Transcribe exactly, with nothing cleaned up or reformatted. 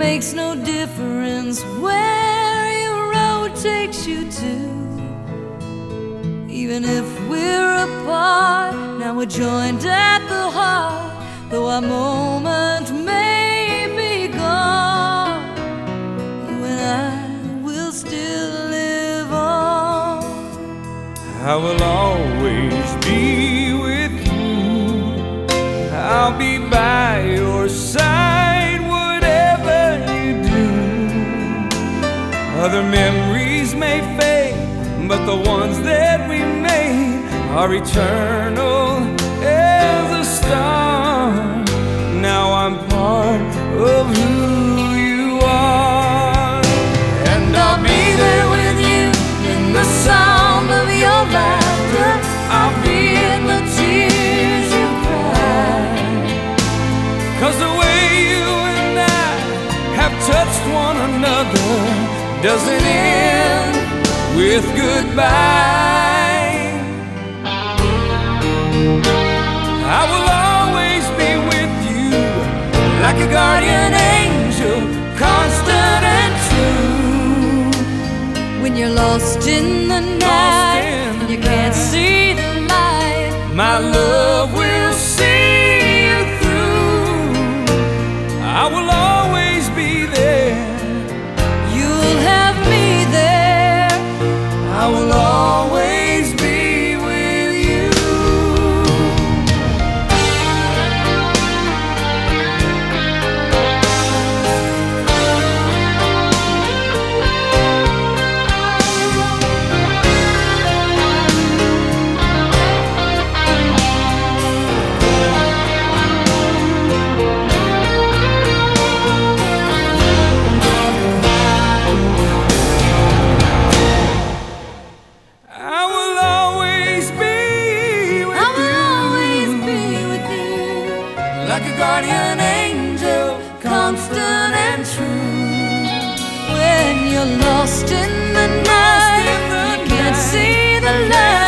makes no difference where your road takes you to. Even if we're apart, now we're joined at the heart. Though our moment may be gone, you and I will still live on. I will always be with you. I'll be by your side, whatever you do. Other memories may fade, but the ones that we made are eternal as a star. Now I'm part of who you are, and I'll be there with you in the sound of your laughter. I'll be in the tears you cry, 'cause the way you and I have touched one another doesn't end with goodbye. I will always be with you like a guardian angel, constant and true. when you're lost in the night and you can't see the light, my love will see you through. I will always be there. you'll have me there. I will always be with you. I will always be with I will you, always be with you, like a guardian angel, constant and true. when you're lost in the night, in the you can't night. see the light.